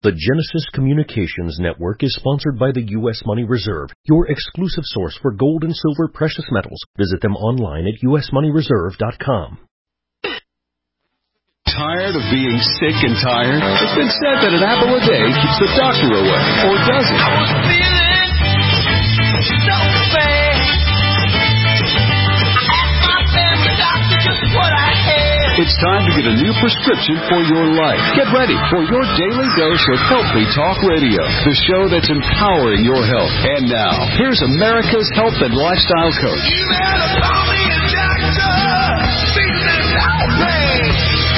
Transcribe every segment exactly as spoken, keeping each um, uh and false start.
The Genesis Communications Network is sponsored by the U S Money Reserve, your exclusive source for gold and silver precious metals. Visit them online at u s money reserve dot com. Tired of being sick and tired? It's been said that an apple a day keeps the doctor away, or does it? I was feeling so bad. I asked my family doctor just what I had. It's time to get a new prescription for your life. Get ready for your daily dose of Healthy Talk Radio, the show that's empowering your health. And now, here's America's health and lifestyle coach. You better call me a doctor. Feeling outraged.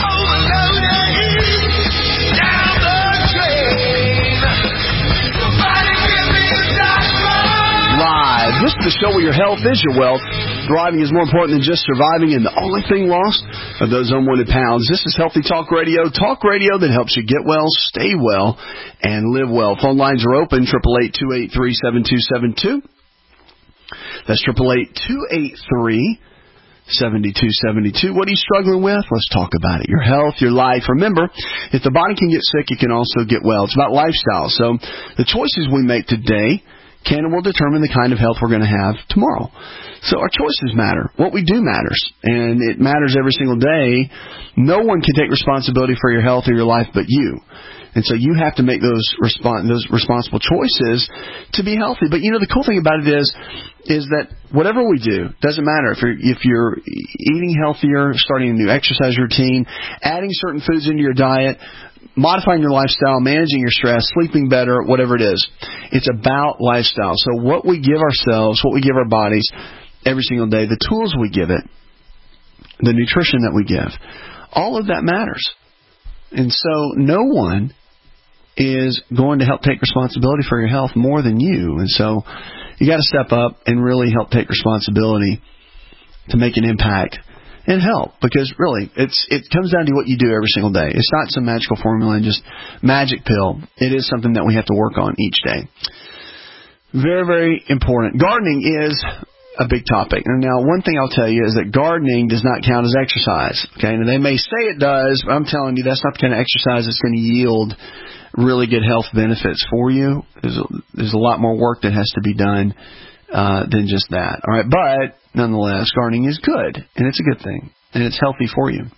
This is the show where your health is your wealth. Thriving is more important than just surviving, and the only thing lost are those unwanted pounds. This is Healthy Talk Radio, talk radio that helps you get well, stay well, and live well. Phone lines are open, eight eight eight, two eight three, seven two seven two. That's eight eight eight, two eight three, seven two seven two. What are you struggling with? Let's talk about it. Your health, your life. Remember, if the body can get sick, it can also get well. It's about lifestyle. So the choices we make today can and will determine the kind of health we're going to have tomorrow. So our choices matter. What we do matters, and it matters every single day. No one can take responsibility for your health or your life but you. And so you have to make those respons- those responsible choices to be healthy. But, you know, the cool thing about it is is that whatever we do, doesn't matter if you're, if you're eating healthier, starting a new exercise routine, adding certain foods into your diet, modifying your lifestyle, managing your stress, sleeping better, whatever it is. It's about lifestyle. So what we give ourselves, what we give our bodies every single day, the tools we give it, the nutrition that we give, all of that matters. And so no one is going to help take responsibility for your health more than you. And so you got to step up and really help take responsibility to make an impact and help, because really it's it comes down to what you do every single day. It's not some magical formula and just magic pill. It is something that we have to work on each day. Very, very important. Gardening is a big topic. And now, one thing I'll tell you is that gardening does not count as exercise. Okay, and they may say it does, but I'm telling you that's not the kind of exercise that's going to yield really good health benefits for you. There's a, there's a lot more work that has to be done uh, than just that. All right, but nonetheless, gardening is good, and it's a good thing, and it's healthy for you.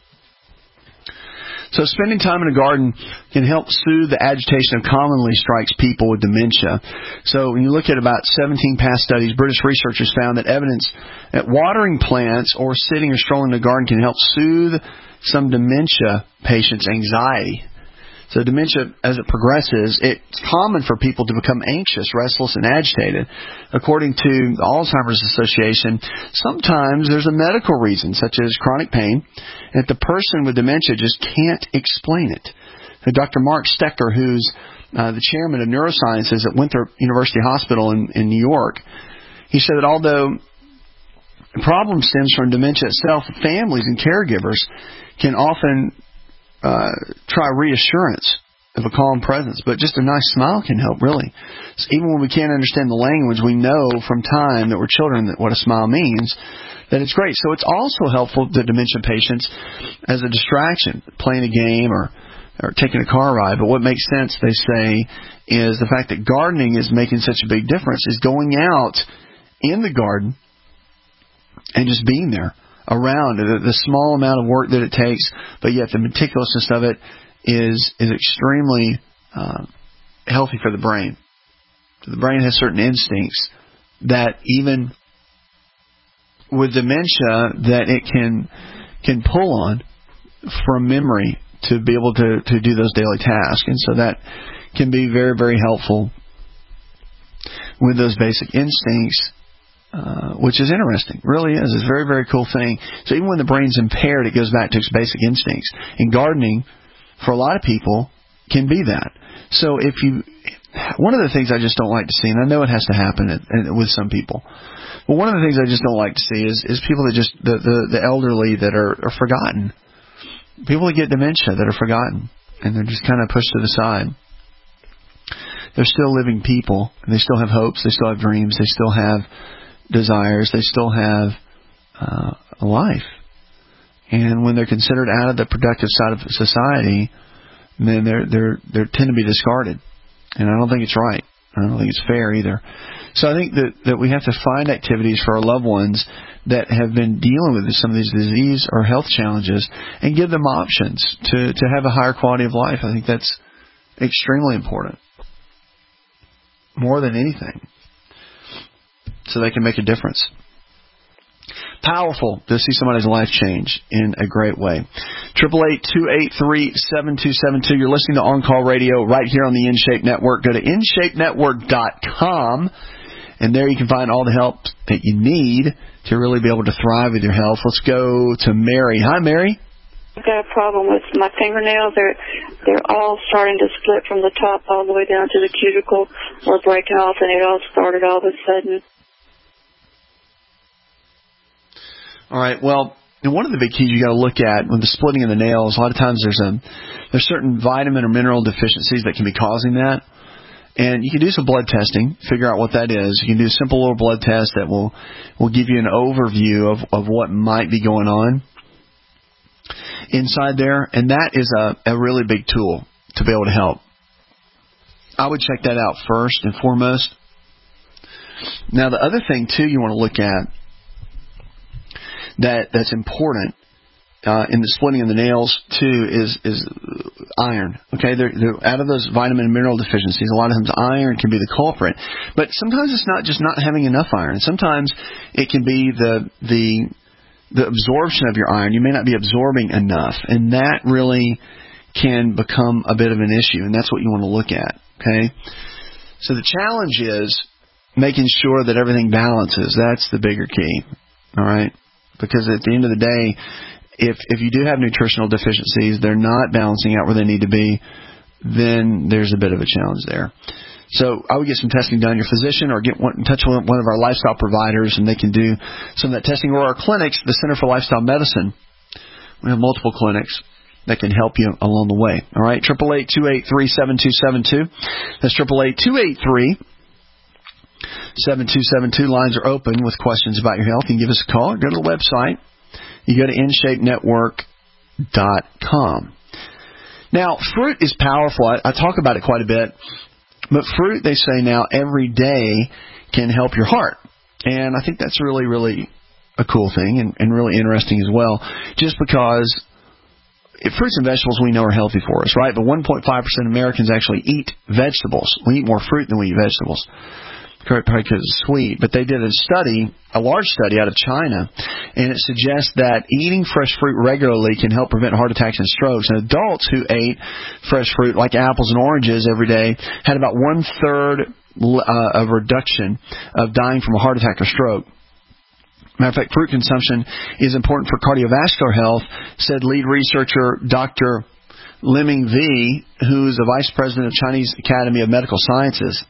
So spending time in a garden can help soothe the agitation that commonly strikes people with dementia. So when you look at about seventeen past studies, British researchers found that evidence that watering plants or sitting or strolling in the garden can help soothe some dementia patients' anxiety. So dementia, as it progresses, it's common for people to become anxious, restless, and agitated. According to the Alzheimer's Association, sometimes there's a medical reason, such as chronic pain, and the person with dementia just can't explain it. Now, Doctor Mark Stecker, who's uh, the chairman of neurosciences at Winthrop University Hospital in, in New York, he said that although the problem stems from dementia itself, families and caregivers can often Uh, try reassurance of a calm presence, but just a nice smile can help, really. So even when we can't understand the language, we know from time that we're children that what a smile means, that it's great. So it's also helpful to dementia patients as a distraction, playing a game or, or taking a car ride. But what makes sense, they say, is the fact that gardening is making such a big difference, is going out in the garden and just being there. Around the, the small amount of work that it takes, but yet the meticulousness of it is is extremely uh, healthy for the brain. So the brain has certain instincts that even with dementia that it can can pull on from memory to be able to, to do those daily tasks, and so that can be very, very helpful with those basic instincts. Uh, which is interesting. Really is. It's a very, very cool thing. So even when the brain's impaired, it goes back to its basic instincts. And gardening, for a lot of people, can be that. So if you... One of the things I just don't like to see, and I know it has to happen at, at, with some people, but one of the things I just don't like to see is, is people that just... The, the, the elderly that are, are forgotten. People that get dementia that are forgotten. And they're just kind of pushed to the side. They're still living people. And they still have hopes. They still have dreams. They still have desires. They still have uh, a life. And when they're considered out of the productive side of society, then they're they're they tend to be discarded, and I don't think it's right. I don't think it's fair either. So I think that that we have to find activities for our loved ones that have been dealing with some of these disease or health challenges, and give them options to to have a higher quality of life. I think that's extremely important, more than anything, so they can make a difference. Powerful to see somebody's life change in a great way. Triple eight two eight three seven two seven two. You're listening to On Call Radio right here on the InShape Network. Go to in shape network dot com, and there you can find all the help that you need to really be able to thrive with your health. Let's go to Mary. Hi, Mary. I've got a problem with my fingernails. They're they're all starting to split from the top all the way down to the cuticle, or breaking off, and it all started all of a sudden. All right. Well, and one of the big keys you got to look at with the splitting of the nails, a lot of times there's a there's certain vitamin or mineral deficiencies that can be causing that. And you can do some blood testing, figure out what that is. You can do a simple little blood test that will will give you an overview of, of what might be going on inside there. And that is a, a really big tool to be able to help. I would check that out first and foremost. Now, the other thing, too, you want to look at that that's important uh, in the splitting of the nails, too, is is iron. Okay, they're, they're out of those vitamin and mineral deficiencies, a lot of times iron can be the culprit. But sometimes it's not just not having enough iron. Sometimes it can be the the the absorption of your iron. You may not be absorbing enough, and that really can become a bit of an issue, and that's what you want to look at. Okay, so the challenge is making sure that everything balances. That's the bigger key. All right. Because at the end of the day, if if you do have nutritional deficiencies, they're not balancing out where they need to be, then there's a bit of a challenge there. So I would get some testing done. Your physician, or get one, in touch with one of our lifestyle providers, and they can do some of that testing. Or our clinics, the Center for Lifestyle Medicine, we have multiple clinics that can help you along the way. All right, triple eight two eight three seven two seven two. That's triple eight two eight three. seven two seven two. Lines are open with questions about your health. You can give us a call. Go to the website. You go to in shape network dot com. Now, fruit is powerful. I, I talk about it quite a bit. But fruit, they say now, every day can help your heart. And I think that's really, really a cool thing and, and really interesting as well. Just because if fruits and vegetables we know are healthy for us, right? But one point five percent of Americans actually eat vegetables. We eat more fruit than we eat vegetables. Probably because it's sweet, but they did a study, a large study out of China, and it suggests that eating fresh fruit regularly can help prevent heart attacks and strokes. And adults who ate fresh fruit, like apples and oranges, every day had about one-third uh, of reduction of dying from a heart attack or stroke. Matter of fact, fruit consumption is important for cardiovascular health, said lead researcher Doctor Liming V, who is the vice president of Chinese Academy of Medical Sciences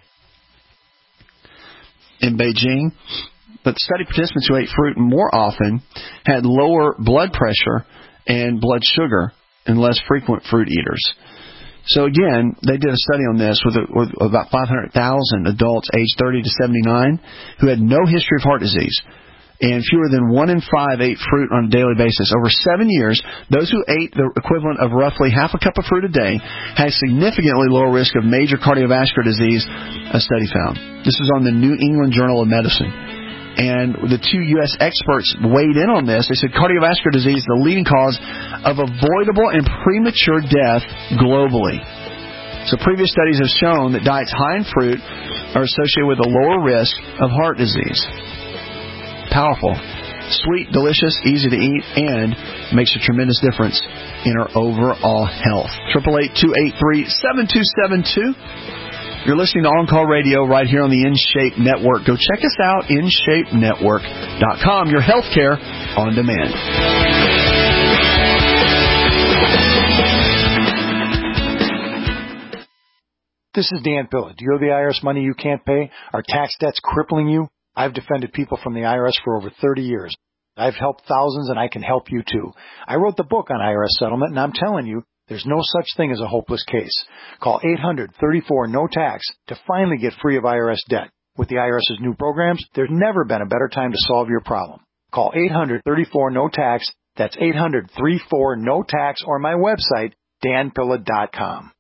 in Beijing. But study participants who ate fruit more often had lower blood pressure and blood sugar and less frequent fruit eaters. So again, they did a study on this with, with about five hundred thousand adults aged thirty to seventy-nine who had no history of heart disease. And fewer than one in five ate fruit on a daily basis. Over seven years, those who ate the equivalent of roughly half a cup of fruit a day had significantly lower risk of major cardiovascular disease, a study found. This was on the New England Journal of Medicine. And the two U S experts weighed in on this. They said cardiovascular disease is the leading cause of avoidable and premature death globally. So previous studies have shown that diets high in fruit are associated with a lower risk of heart disease. Powerful, sweet, delicious, easy to eat, and makes a tremendous difference in our overall health. triple eight two eight three seven two seven two. You're listening to On Call Radio right here on the InShape Network. Go check us out, in shape network dot com. Your healthcare on demand. This is Dan Pilla. Do you owe the I R S money you can't pay? Are tax debts crippling you? I've defended people from the I R S for over thirty years. I've helped thousands, and I can help you too. I wrote the book on I R S settlement, and I'm telling you, there's no such thing as a hopeless case. Call eight hundred thirty-four no tax to finally get free of I R S debt. With the IRS's new programs, there's never been a better time to solve your problem. Call eight hundred thirty-four no tax. That's eight hundred thirty-four no tax, or my website, dan pilla dot com.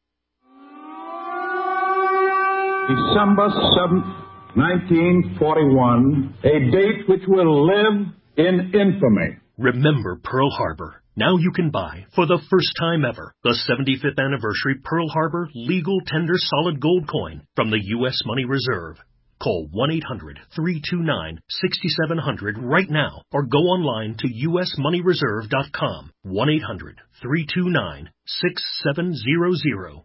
December seventh, nineteen forty-one, a date which will live in infamy. Remember Pearl Harbor. Now you can buy, for the first time ever, the seventy-fifth anniversary Pearl Harbor Legal Tender Solid Gold Coin from the U S Money Reserve. Call one eight hundred, three two nine, six seven zero zero right now or go online to u s money reserve dot com. one eight hundred, three two nine, six seven zero zero.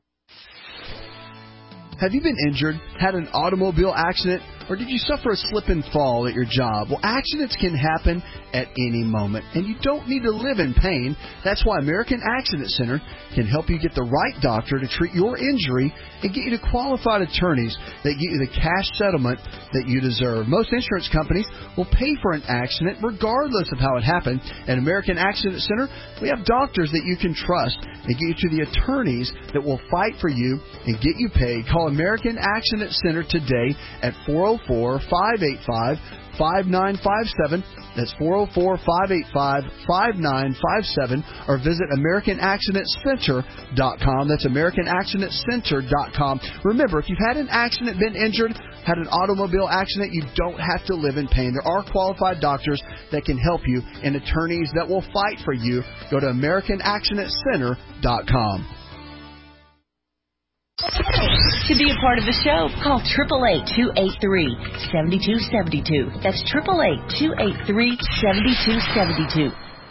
Have you been injured, had an automobile accident, or did you suffer a slip and fall at your job? Well, accidents can happen at any moment, and you don't need to live in pain. That's why American Accident Center can help you get the right doctor to treat your injury and get you to qualified attorneys that get you the cash settlement that you deserve. Most insurance companies will pay for an accident regardless of how it happened. At American Accident Center, we have doctors that you can trust and get you to the attorneys that will fight for you and get you paid. Call American Accident Center today at four oh four, five eight five, five nine five seven. That's four oh four, five eight five, five nine five seven. Or visit American Accident Center dot com. That's American Accident Center dot com. Remember, if you've had an accident, been injured, had an automobile accident, you don't have to live in pain. There are qualified doctors that can help you and attorneys that will fight for you. Go to American Accident Center dot com. To be a part of the show, call eight eight eight, two eight three, seven two seven two. That's eight eight eight, two eight three, seven two seven two.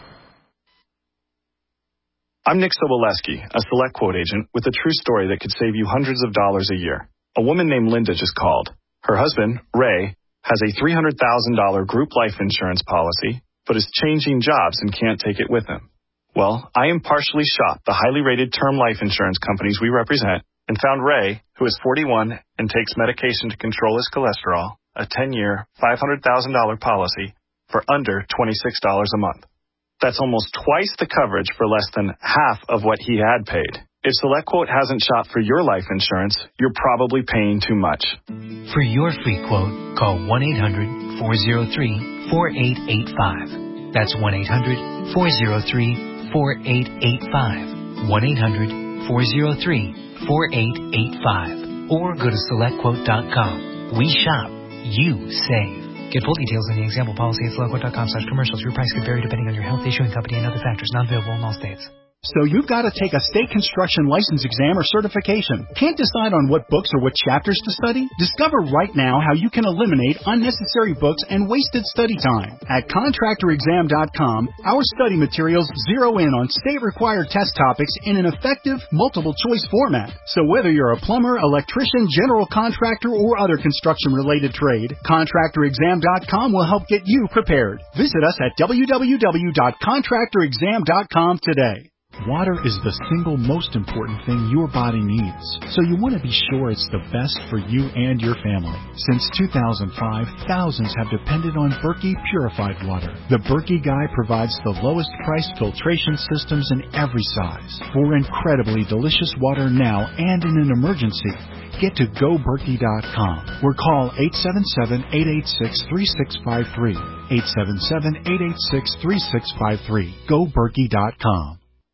I'm Nick Soboleski, a Select Quote agent with a true story that could save you hundreds of dollars a year. A woman named Linda just called. Her husband, Ray, has a three hundred thousand dollars group life insurance policy, but is changing jobs and can't take it with him. Well, I impartially shopped the highly rated term life insurance companies we represent and found Ray, who is forty-one and takes medication to control his cholesterol, a ten-year, five hundred thousand dollars policy for under twenty-six dollars a month. That's almost twice the coverage for less than half of what he had paid. If SelectQuote hasn't shopped for your life insurance, you're probably paying too much. For your free quote, call one eight hundred, four oh three, four eight eight five. That's one eight hundred, four oh three, four eight eight five. one eight hundred, four oh three, four eight eight five. Or go to select quote dot com. We shop. You save. Get full details in the example policy at select quote dot com slash commercials. Your price could vary depending on your health, issuing company, and other factors. Not available in all states. So you've got to take a state construction license exam or certification. Can't decide on what books or what chapters to study? Discover right now how you can eliminate unnecessary books and wasted study time. At contractor exam dot com, our study materials zero in on state-required test topics in an effective, multiple-choice format. So whether you're a plumber, electrician, general contractor, or other construction-related trade, contractor exam dot com will help get you prepared. Visit us at w w w dot contractor exam dot com today. Water is the single most important thing your body needs, so you want to be sure it's the best for you and your family. Since two thousand five, thousands have depended on Berkey purified water. The Berkey Guy provides the lowest price filtration systems in every size for incredibly delicious water now and in an emergency. Get to go berkey dot com or call eight seven seven, eight eight six, three six five three. eight seven seven, eight eight six, three six five three. go berkey dot com.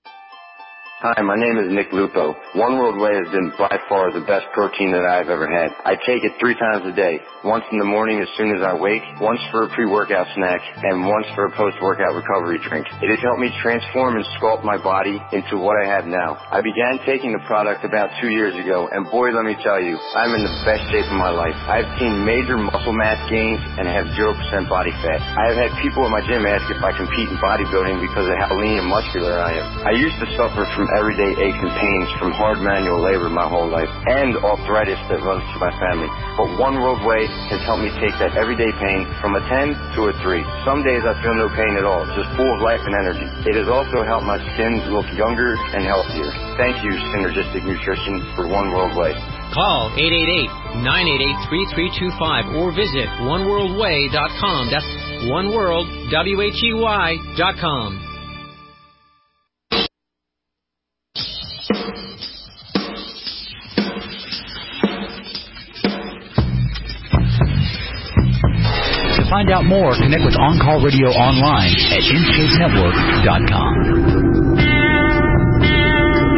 Hi, my name is Nick Lupo. One World Whey has been by far the best protein that I've ever had. I take it three times a day. Once in the morning as soon as I wake, once for a pre-workout snack, and once for a post-workout recovery drink. It has helped me transform and sculpt my body into what I have now. I began taking the product about two years ago, and boy, let me tell you, I'm in the best shape of my life. I've seen major muscle mass gains and have zero percent body fat. I have had people at my gym ask if I compete in bodybuilding because of how lean and muscular I am. I used to suffer from everyday aches and pains from hard manual labor my whole life and arthritis that runs through my family. But One World Whey has helped me take that everyday pain from a ten to a three. Some days I feel no pain at all, just full of life and energy. It has also helped my skin look younger and healthier. Thank you, Synergistic Nutrition, for One World Whey. Call eight eight eight, nine eight eight, three three two five or visit one world way dot com. That's one world, W H E Y dot com. To find out more, connect with On Call Radio online at inscape network dot com.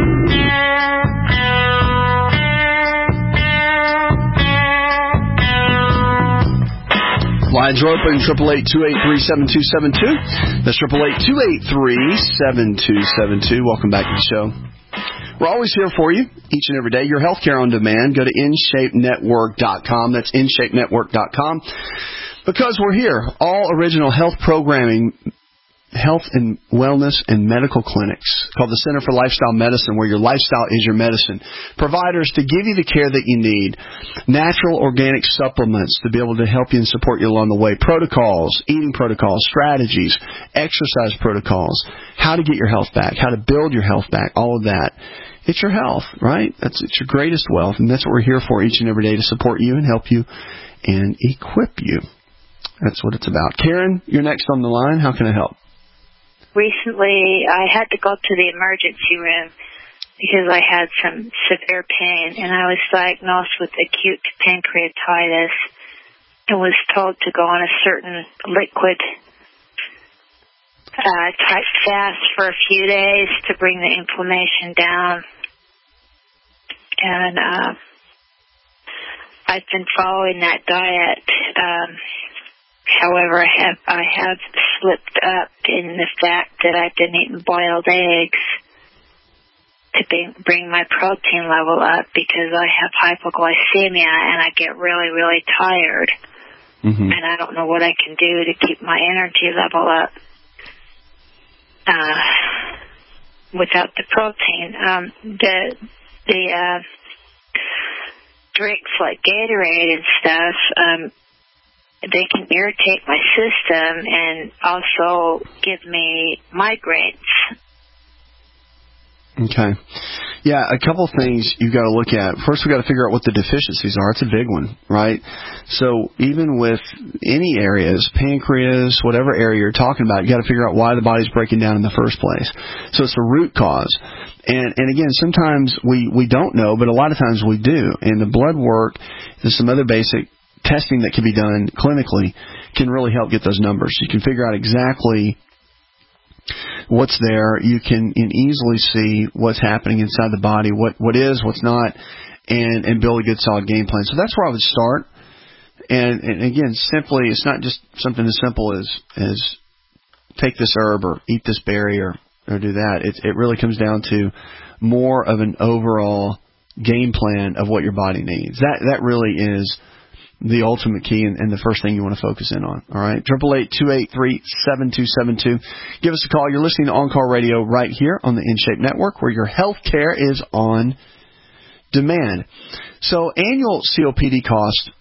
lines are open, eight eight eight, two eight three, seven two seven two. That's eight eight eight, two eight three, seven two seven two. Welcome back to the show. We're always here for you each and every day. Your healthcare on demand. Go to in shape network dot com. That's in shape network dot com. Because we're here. All original health programming, health and wellness and medical clinics called the Center for Lifestyle Medicine, where your lifestyle is your medicine. Providers to give you the care that you need. Natural organic supplements to be able to help you and support you along the way. Protocols, eating protocols, strategies, exercise protocols, how to get your health back, how to build your health back, all of that. It's your health, right? That's it's your greatest wealth, and that's what we're here for each and every day, to support you and help you and equip you. That's what it's about. Karen, you're next on the line. How can I help? Recently, I had to go to the emergency room because I had some severe pain, and I was diagnosed with acute pancreatitis and was told to go on a certain liquid uh, type fast for a few days to bring the inflammation down. And uh, I've been following that diet. Um, however, I have I have slipped up in the fact that I've been eating boiled eggs to be, bring my protein level up, because I have hypoglycemia and I get really, really tired. Mm-hmm. And I don't know to can do to keep my energy level up uh, without the protein. Um, the the uh, drinks like Gatorade and stuff, um, they can irritate my system and also give me migraines. Okay. Yeah, a couple things you've got to look at. First, we've got to figure out what the deficiencies are. It's a big one, right? So even with any areas, pancreas, whatever area you're talking about, you've got to figure out why the body's breaking down in the first place. So it's the root cause. And, and again, sometimes we, we don't know, but a lot of times we do. And the blood work, there's some other basic testing that can be done clinically, can really help get those numbers. You can figure out exactly what's there. You can, can easily see what's happening inside the body, what what is, what's not, and, and build a good solid game plan. So that's where I would start. And, and again, simply, it's not just something as simple as, as take this herb or eat this berry or, or do that. It, it really comes down to more of an overall game plan of what your body needs. That that really is the ultimate key and, and the first thing you want to focus in on. All right, eight eight eight, two eight three, seven two seven two. Give us a call. You're listening to On Call Radio right here on the InShape Network, where your health care is on demand. So annual C O P D costs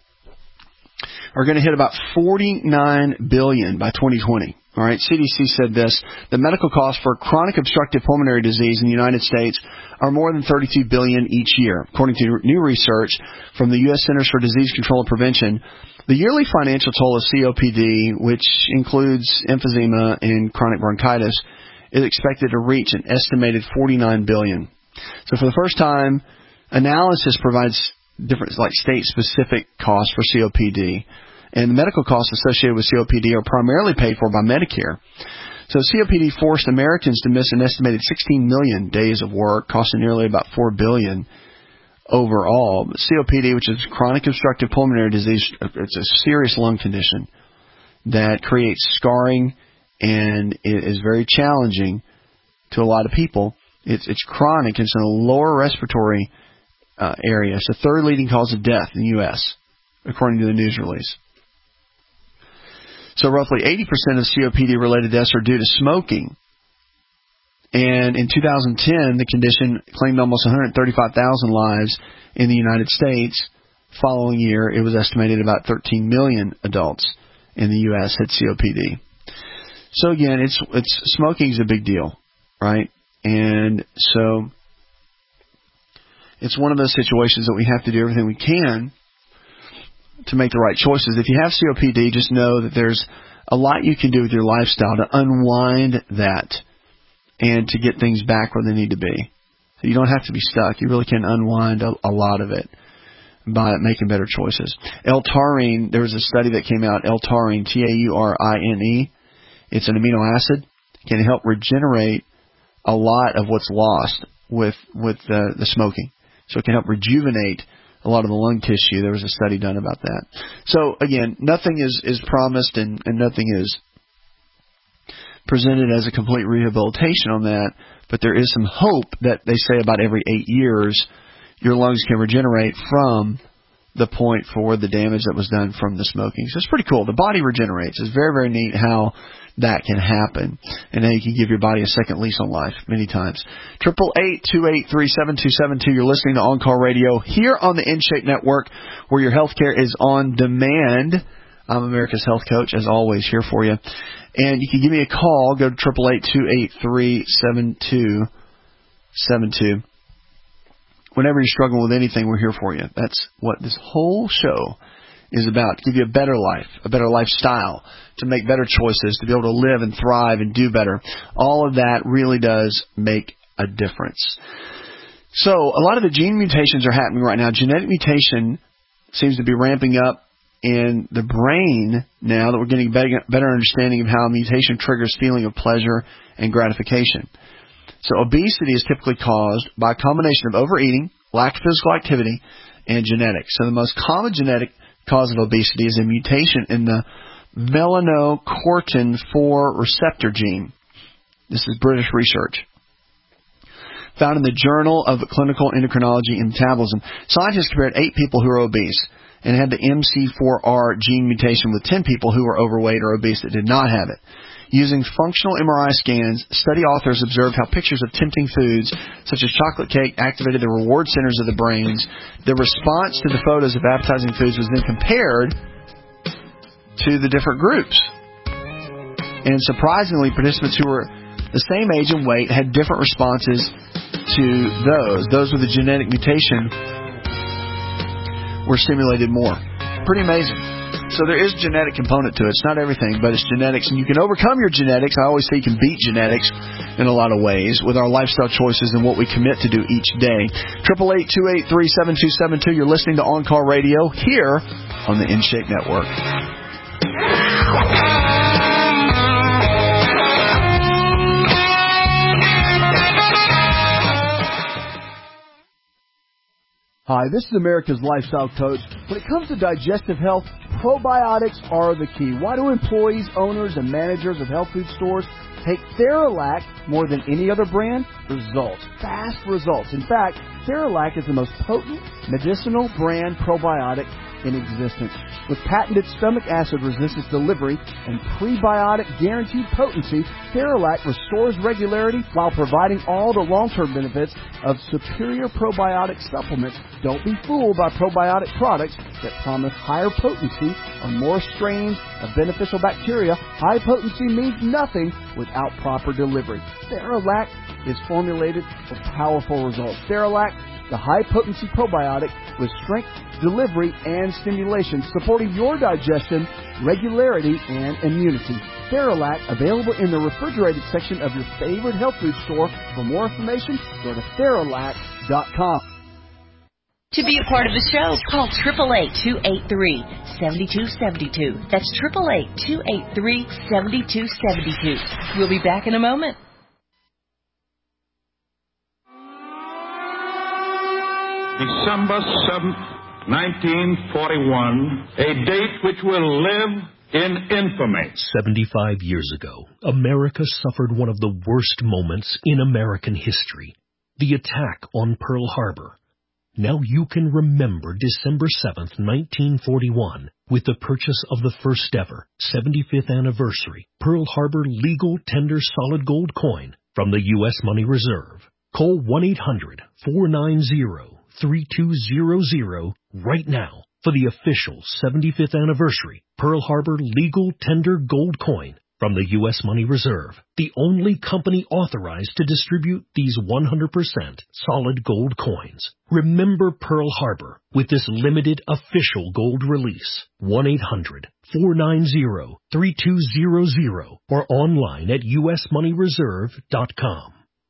are going to hit about forty-nine billion dollars by twenty twenty. All right, C D C said this: the medical costs for chronic obstructive pulmonary disease in the United States are more than thirty-two billion dollars each year. According to new research from the U S Centers for Disease Control and Prevention, the yearly financial toll of C O P D, which includes emphysema and chronic bronchitis, is expected to reach an estimated forty-nine billion dollars. So for the first time, analysis provides different, like state-specific costs for C O P D. And the medical costs associated with C O P D are primarily paid for by Medicare. So C O P D forced Americans to miss an estimated sixteen million days of work, costing nearly about four billion dollars overall. But C O P D, which is chronic obstructive pulmonary disease, it's a serious lung condition that creates scarring and it is very challenging to a lot of people. It's, it's chronic. It's in the lower respiratory uh, area. It's the third leading cause of death in the U S, according to the news release. So roughly eighty percent of C O P D-related deaths are due to smoking. And in two thousand ten, the condition claimed almost one hundred thirty-five thousand lives in the United States. Following year, it was estimated about thirteen million adults in the U S had C O P D. So again, it's it's smoking is a big deal, right? And so it's one of those situations that we have to do everything we can to make the right choices. If you have C O P D, just know that there's a lot you can do with your lifestyle to unwind that and to get things back where they need to be. So you don't have to be stuck. You really can unwind a, a lot of it by making better choices. L-taurine, there was a study that came out, L-taurine, T A U R I N E. It's an amino acid. It can help regenerate a lot of what's lost with with uh, the smoking. So it can help rejuvenate a lot of the lung tissue. There was a study done about that. So, again, nothing is, is promised and, and nothing is presented as a complete rehabilitation on that, but there is some hope that they say about every eight years your lungs can regenerate from the point for the damage that was done from the smoking. So it's pretty cool. The body regenerates. It's very, very neat how that can happen, and how you can give your body a second lease on life many times. Triple eight two eight three seven two seven two. You're listening to On Call Radio here on the InShape Network, where your health care is on demand. I'm America's Health Coach, as always, here for you. And you can give me a call. Go to triple eight two eight three seven two seven two. Whenever you're struggling with anything, we're here for you. That's what this whole show is about, to give you a better life, a better lifestyle, to make better choices, to be able to live and thrive and do better. All of that really does make a difference. So a lot of the gene mutations are happening right now. Genetic mutation seems to be ramping up in the brain now that we're getting a better understanding of how mutation triggers feeling of pleasure and gratification. So obesity is typically caused by a combination of overeating, lack of physical activity, and genetics. So the most common genetic cause of obesity is a mutation in the melanocortin four receptor gene. This is British research found in the Journal of Clinical Endocrinology and Metabolism. Scientists compared eight people who were obese and had the M C four R gene mutation with ten people who were overweight or obese that did not have it. Using functional M R I scans, study authors observed how pictures of tempting foods, such as chocolate cake, activated the reward centers of the brains. The response to the photos of appetizing foods was then compared to the different groups. And surprisingly, participants who were the same age and weight had different responses to those. Those with a genetic mutation were stimulated more. Pretty amazing. So there is a genetic component to it. It's not everything, but it's genetics. And you can overcome your genetics. I always say you can beat genetics in a lot of ways with our lifestyle choices and what we commit to do each day. triple eight two eight three seven two seven two. You're listening to On Call Radio here on the InShape Network. Hi, this is America's Lifestyle Coach. When it comes to digestive health, probiotics are the key. Why do employees, owners, and managers of health food stores take Theralac more than any other brand? Results. Fast results. In fact, Theralac is the most potent medicinal brand probiotic in existence. With patented stomach acid resistance delivery and prebiotic guaranteed potency, Theralac restores regularity while providing all the long-term benefits of superior probiotic supplements. Don't be fooled by probiotic products that promise higher potency or more strains of beneficial bacteria. High potency means nothing without proper delivery. Theralac is formulated for powerful results. Theralac, the high-potency probiotic with strength, delivery, and stimulation, supporting your digestion, regularity, and immunity. Theralac, available in the refrigerated section of your favorite health food store. For more information, go to Theralac dot com. To be a part of the show, call eight eight eight, two eight three, seven two seven two. That's eight eight eight, two eight three, seven two seven two. We'll be back in a moment. December seventh, nineteen forty-one, a date which will live in infamy. seventy-five years ago, America suffered one of the worst moments in American history, the attack on Pearl Harbor. Now you can remember December seventh, nineteen forty-one, with the purchase of the first ever seventy-fifth anniversary Pearl Harbor legal tender solid gold coin from the U S Money Reserve. Call one eight hundred, four nine zero, three two zero zero right now for the official seventy-fifth anniversary Pearl Harbor legal tender gold coin from the U S Money Reserve, the only company authorized to distribute these one hundred percent solid gold coins. Remember Pearl Harbor with this limited official gold release. one eight hundred, four nine zero, three two zero zero or online at U S money reserve dot com.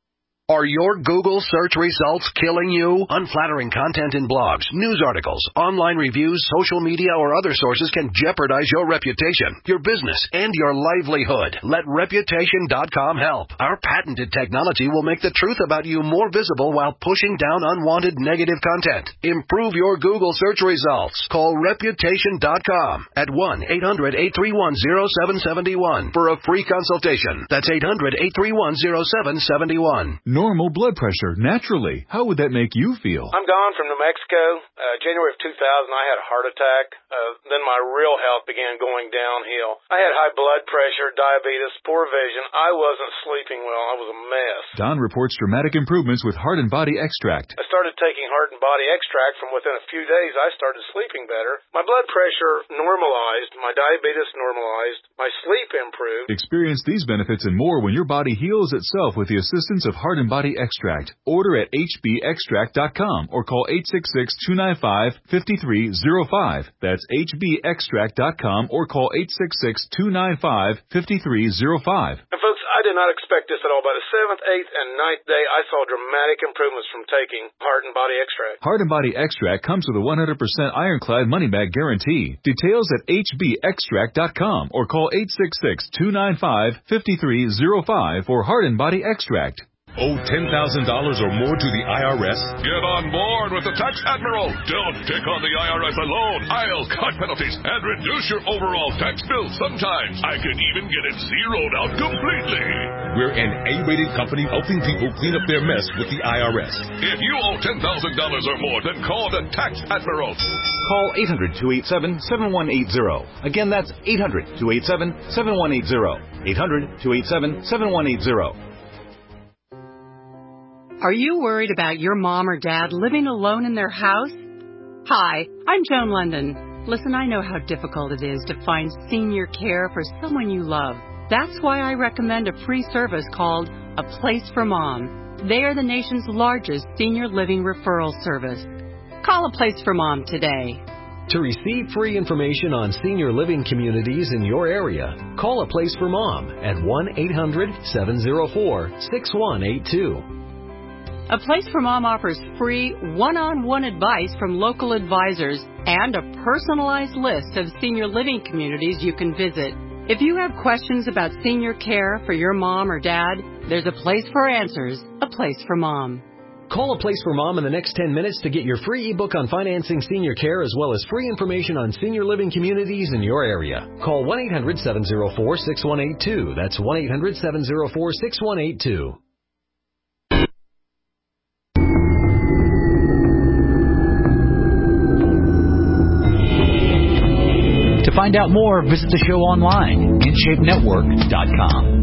Are your Google search results killing you? Unflattering content in blogs, news articles, online reviews, social media, or other sources can jeopardize your reputation, your business, and your livelihood. Let Reputation dot com help. Our patented technology will make the truth about you more visible while pushing down unwanted negative content. Improve your Google search results. Call Reputation dot com at one eight hundred eight three one zero seven seven one for a free consultation. That's eight hundred eight three one zero seven seven one. Normal blood pressure, naturally. How would that make you feel? I'm Don from New Mexico. Uh, January of two thousand, I had a heart attack. Uh, then my real health began going downhill. I had high blood pressure, diabetes, poor vision. I wasn't sleeping well. I was a mess. Don reports dramatic improvements with Heart and Body Extract. I started taking Heart and Body Extract. From within a few days, I started sleeping better. My blood pressure normalized. My diabetes normalized. My sleep improved. Experience these benefits and more when your body heals itself with the assistance of Heart and Body Extract. Order at H B extract dot com or call eight six six, two nine five, five three zero five. That's H B extract dot com or call eight six six, two nine five, five three zero five. And folks, I did not expect this at all. By the seventh, eighth, and ninth day, I saw dramatic improvements from taking Heart and Body Extract. Heart and Body Extract comes with a one hundred percent ironclad money-back guarantee. Details at H B extract dot com or call eight six six, two nine five, five three zero five for Heart and Body Extract. Owe ten thousand dollars or more to the I R S? Get on board with the Tax Admiral. Don't take on the I R S alone. I'll cut penalties and reduce your overall tax bill. Sometimes I can even get it zeroed out completely. We're an A-rated company helping people clean up their mess with the I R S. If you owe ten thousand dollars or more, then call the Tax Admiral. Call eight hundred, two eight seven, seven one eight zero. Again, that's eight hundred, two eight seven, seven one eight zero. eight hundred, two eight seven, seven one eight zero. Are you worried about your mom or dad living alone in their house? Hi, I'm Joan London. Listen, I know how difficult it is to find senior care for someone you love. That's why I recommend a free service called A Place for Mom. They are the nation's largest senior living referral service. Call A Place for Mom today. To receive free information on senior living communities in your area, call A Place for Mom at one eight hundred, seven oh four, six one eight two. A Place for Mom offers free one-on-one advice from local advisors and a personalized list of senior living communities you can visit. If you have questions about senior care for your mom or dad, there's a place for answers, A Place for Mom. Call A Place for Mom in the next ten minutes to get your free ebook on financing senior care as well as free information on senior living communities in your area. Call one eight hundred, seven oh four, six one eight two. That's one eight hundred, seven oh four, six one eight two. To find out more, visit the show online, in shape network dot com.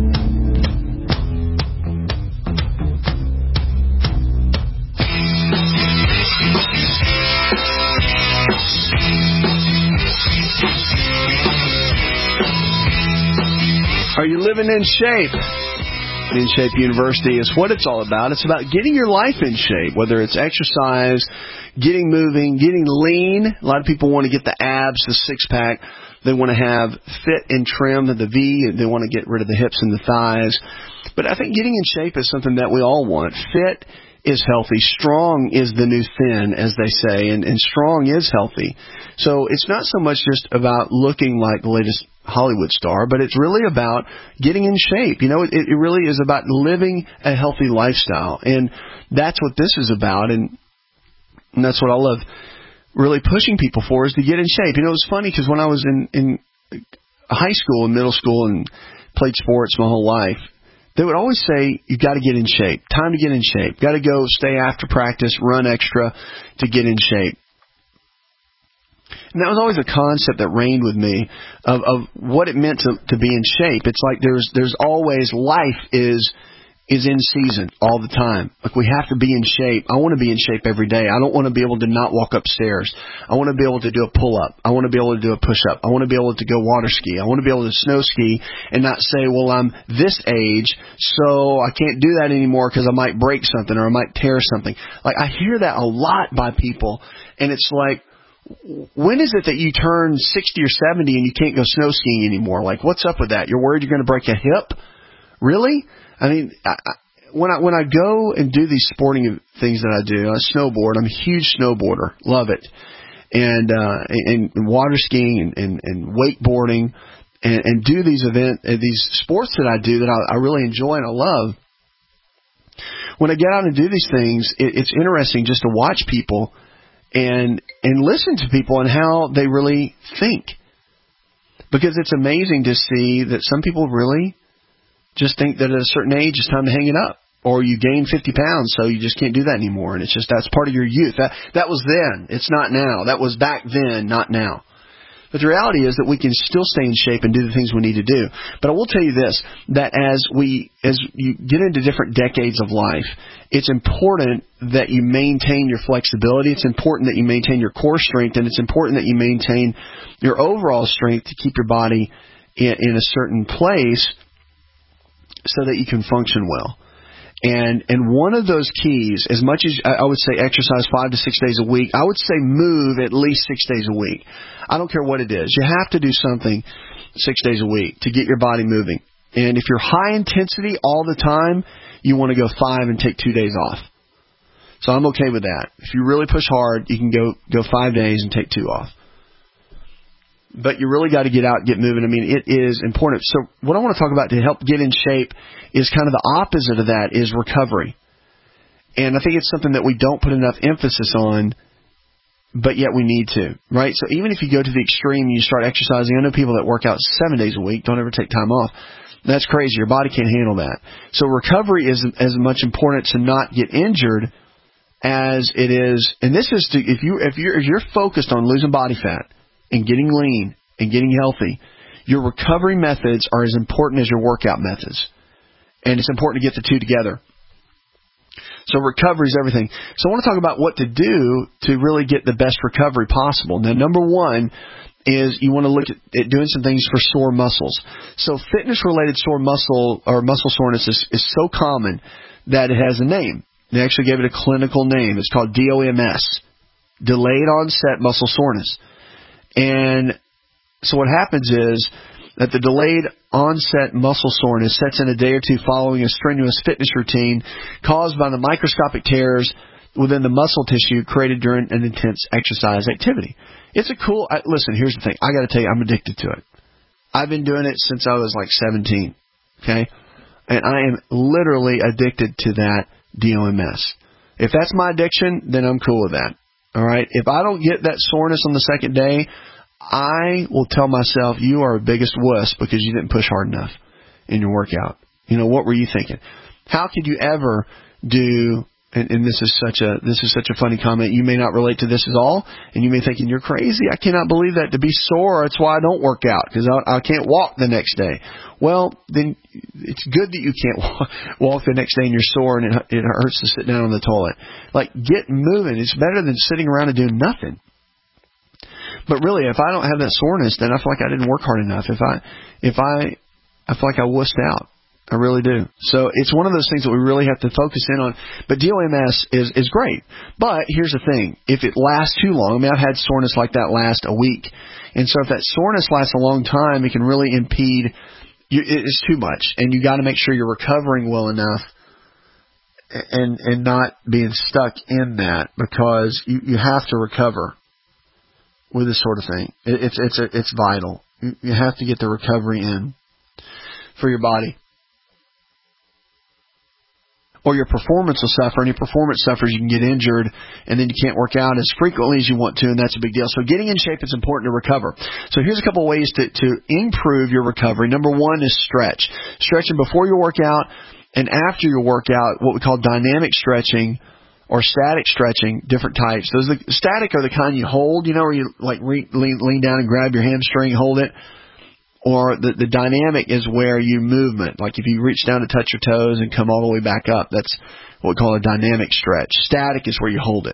Are you living in shape? In Shape University is what it's all about. It's about getting your life in shape, whether it's exercise, getting moving, getting lean. A lot of people want to get the abs, the six-pack. They want to have fit and trim, the V. They want to get rid of the hips and the thighs. But I think getting in shape is something that we all want. Fit is healthy. Strong is the new thin, as they say, and, and strong is healthy. So it's not so much just about looking like the latest Hollywood star, but it's really about getting in shape. You know, it, it really is about living a healthy lifestyle, and that's what this is about, and, and that's what I love really pushing people for, is to get in shape. You know, it was funny because when I was in, in high school and middle school and played sports my whole life, they would always say, you got to get in shape. Time to get in shape. Got to go stay after practice, run extra to get in shape. And that was always a concept that reigned with me of, of what it meant to, to be in shape. It's like there's there's always, life is is in season all the time. Like, we have to be in shape. I want to be in shape every day. I don't want to be able to not walk upstairs. I want to be able to do a pull-up. I want to be able to do a push-up. I want to be able to go water ski. I want to be able to snow ski and not say, well, I'm this age, so I can't do that anymore because I might break something or I might tear something. Like, I hear that a lot by people, and it's like, when is it that you turn sixty or seventy and you can't go snow skiing anymore? Like, what's up with that? You're worried you're going to break a hip? Really? I mean, I, I, when I when I go and do these sporting things that I do, I snowboard. I'm a huge snowboarder, love it, and uh, and, and water skiing and, and, and wakeboarding, and, and do these event uh, these sports that I do that I, I really enjoy and I love. When I get out and do these things, it, it's interesting just to watch people and and listen to people and how they really think, because it's amazing to see that some people really just think that at a certain age it's time to hang it up, or you gain fifty pounds, so you just can't do that anymore. And it's just, that's part of your youth. That that was then. It's not now. That was back then, not now. But the reality is that we can still stay in shape and do the things we need to do. But I will tell you this, that as we, as you get into different decades of life, it's important that you maintain your flexibility. It's important that you maintain your core strength, and it's important that you maintain your overall strength to keep your body in, in a certain place so that you can function well. And and one of those keys, as much as I would say exercise five to six days a week, I would say move at least six days a week. I don't care what it is. You have to do something six days a week to get your body moving. And if you're high intensity all the time, you want to go five and take two days off. So I'm okay with that. If you really push hard, you can go, go five days and take two off. But you really got to get out and get moving. I mean, it is important. So what I want to talk about to help get in shape is kind of the opposite of that, is recovery. And I think it's something that we don't put enough emphasis on, but yet we need to, right? So even if you go to the extreme and you start exercising, I know people that work out seven days a week, don't ever take time off. That's crazy. Your body can't handle that. So recovery is as much important to not get injured as it is, and this is to, if you if you're if you're focused on losing body fat and getting lean and getting healthy, your recovery methods are as important as your workout methods. And it's important to get the two together. So recovery is everything. So I want to talk about what to do to really get the best recovery possible. Now, number one is you want to look at, at doing some things for sore muscles. So fitness-related sore muscle or muscle soreness is, is so common that it has a name. They actually gave it a clinical name. It's called D O M S, delayed onset muscle soreness. And so what happens is that the delayed onset muscle soreness sets in a day or two following a strenuous fitness routine caused by the microscopic tears within the muscle tissue created during an intense exercise activity. It's a cool, I, listen, here's the thing. I got to tell you, I'm addicted to it. I've been doing it since I was like seventeen, okay? And I am literally addicted to that D O M S. If that's my addiction, then I'm cool with that, all right? If I don't get that soreness on the second day, I will tell myself, you are a biggest wuss because you didn't push hard enough in your workout. You know, what were you thinking? How could you ever do, and, and this is such a this is such a funny comment, you may not relate to this at all, and you may be thinking, you're crazy, I cannot believe that, to be sore, that's why I don't work out, because I, I can't walk the next day. Well, then it's good that you can't walk, walk the next day and you're sore and it, it hurts to sit down on the toilet. Like, get moving. It's better than sitting around and doing nothing. But really, if I don't have that soreness, then I feel like I didn't work hard enough. If I, if I, I feel like I wussed out. I really do. So it's one of those things that we really have to focus in on. But D O M S is, is great. But here's the thing. If it lasts too long, I mean, I've had soreness like that last a week. And so if that soreness lasts a long time, it can really impede, you, it's too much. And you got to make sure you're recovering well enough and, and not being stuck in that, because you, you have to recover with this sort of thing. It, it's, it's, a, it's vital. You, you have to get the recovery in for your body, or your performance will suffer. And your performance suffers, you can get injured, and then you can't work out as frequently as you want to, and that's a big deal. So getting in shape is important to recover. So here's a couple of ways to, to improve your recovery. Number one is stretch. Stretching before your workout and after your workout, what we call dynamic stretching or static stretching, different types. Those are the, static are the kind you hold, you know, where you like re, lean, lean down and grab your hamstring, hold it. Or the, the dynamic is where you movement. Like if you reach down to touch your toes and come all the way back up, that's what we call a dynamic stretch. Static is where you hold it.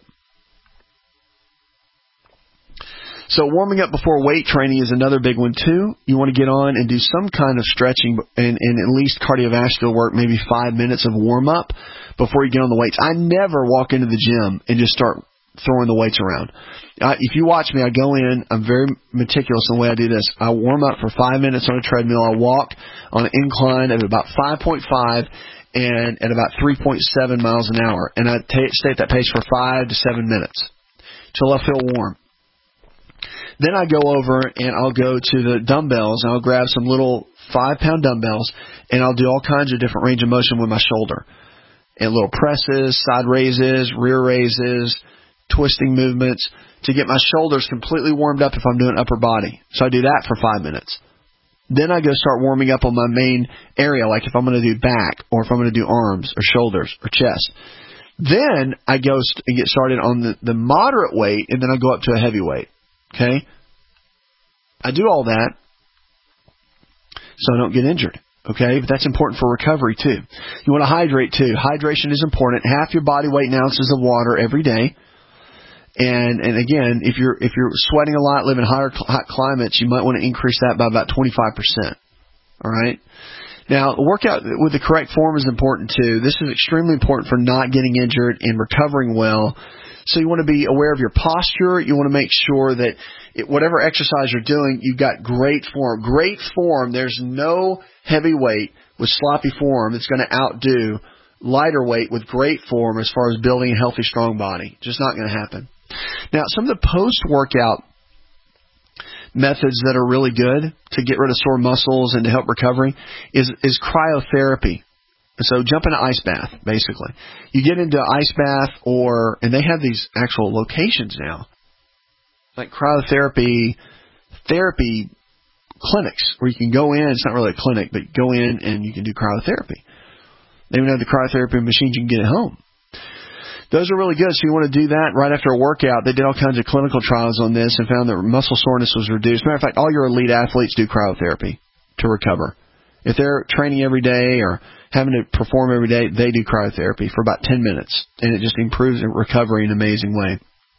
So warming up before weight training is another big one too. You want to get on and do some kind of stretching and, and at least cardiovascular work, maybe five minutes of warm up before you get on the weights. I never walk into the gym and just start throwing the weights around. Uh, if you watch me, I go in, I'm very meticulous in the way I do this. I warm up for five minutes on a treadmill. I walk on an incline of about five point five, and at about three point seven miles an hour. And I t- stay at that pace for five to seven minutes till I feel warm. Then I go over and I'll go to the dumbbells, and I'll grab some little five-pound dumbbells, and I'll do all kinds of different range of motion with my shoulder. And little presses, side raises, rear raises, twisting movements to get my shoulders completely warmed up if I'm doing upper body. So I do that for five minutes. Then I go start warming up on my main area, like if I'm going to do back or if I'm going to do arms or shoulders or chest. Then I go st- and get started on the, the moderate weight, and then I go up to a heavy weight. Okay? I do all that so I don't get injured. Okay? But that's important for recovery too. You want to hydrate too. Hydration is important. Half your body weight in ounces of water every day. And and again, if you're if you're sweating a lot, living in higher hot climates, you might want to increase that by about twenty-five percent. All right? Now, workout with the correct form is important too. This is extremely important for not getting injured and recovering well. So you want to be aware of your posture. You want to make sure that it, whatever exercise you're doing, you've got great form. Great form, there's no heavy weight with sloppy form that's going to outdo lighter weight with great form as far as building a healthy, strong body. Just not going to happen. Now, some of the post-workout methods that are really good to get rid of sore muscles and to help recovery is, is cryotherapy. So jump in an ice bath, basically. You get into an ice bath or, and they have these actual locations now, like cryotherapy therapy clinics where you can go in. It's not really a clinic, but go in and you can do cryotherapy. They even have the cryotherapy machines you can get at home. Those are really good. So you want to do that right after a workout. They did all kinds of clinical trials on this and found that muscle soreness was reduced. Matter of fact, all your elite athletes do cryotherapy to recover. If they're training every day or having to perform every day, they do cryotherapy for about ten minutes, and it just improves recovery in an amazing way.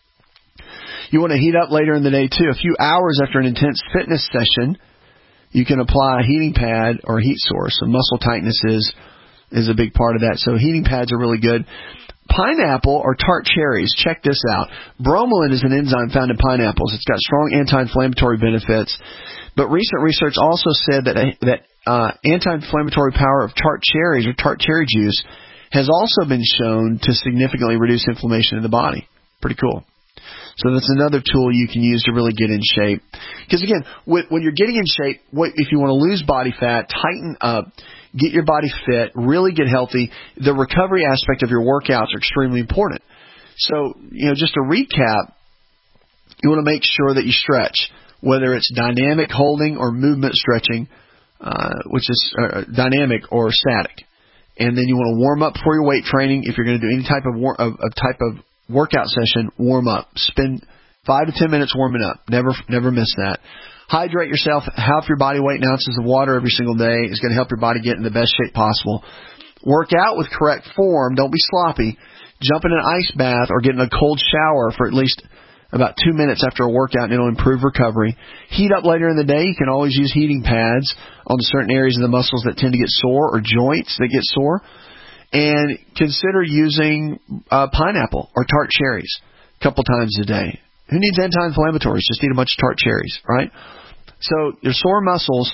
You want to heat up later in the day, too. A few hours after an intense fitness session, you can apply a heating pad or heat source. So muscle tightness is, is a big part of that. So heating pads are really good. Pineapple or tart cherries. Check this out. Bromelain is an enzyme found in pineapples. It's got strong anti-inflammatory benefits. But recent research also said that that uh, anti-inflammatory power of tart cherries or tart cherry juice has also been shown to significantly reduce inflammation in the body. Pretty cool. So that's another tool you can use to really get in shape. Because again, when you're getting in shape, if you want to lose body fat, tighten up, get your body fit, really get healthy, the recovery aspect of your workouts are extremely important. So, you know, just to recap, you want to make sure that you stretch, whether it's dynamic holding or movement stretching, uh, which is uh, dynamic or static. And then you want to warm up for your weight training. If you're going to do any type of, war- of, of type of workout session, warm up. Spend five to ten minutes warming up. Never, never miss that. Hydrate yourself. Half your body weight in ounces of water every single day is going to help your body get in the best shape possible. Work out with correct form. Don't be sloppy. Jump in an ice bath or get in a cold shower for at least about two minutes after a workout, and it'll improve recovery. Heat up later in the day. You can always use heating pads on certain areas of the muscles that tend to get sore or joints that get sore. And consider using uh, pineapple or tart cherries a couple times a day. Who needs anti-inflammatories? Just eat a bunch of tart cherries, right? So your sore muscles,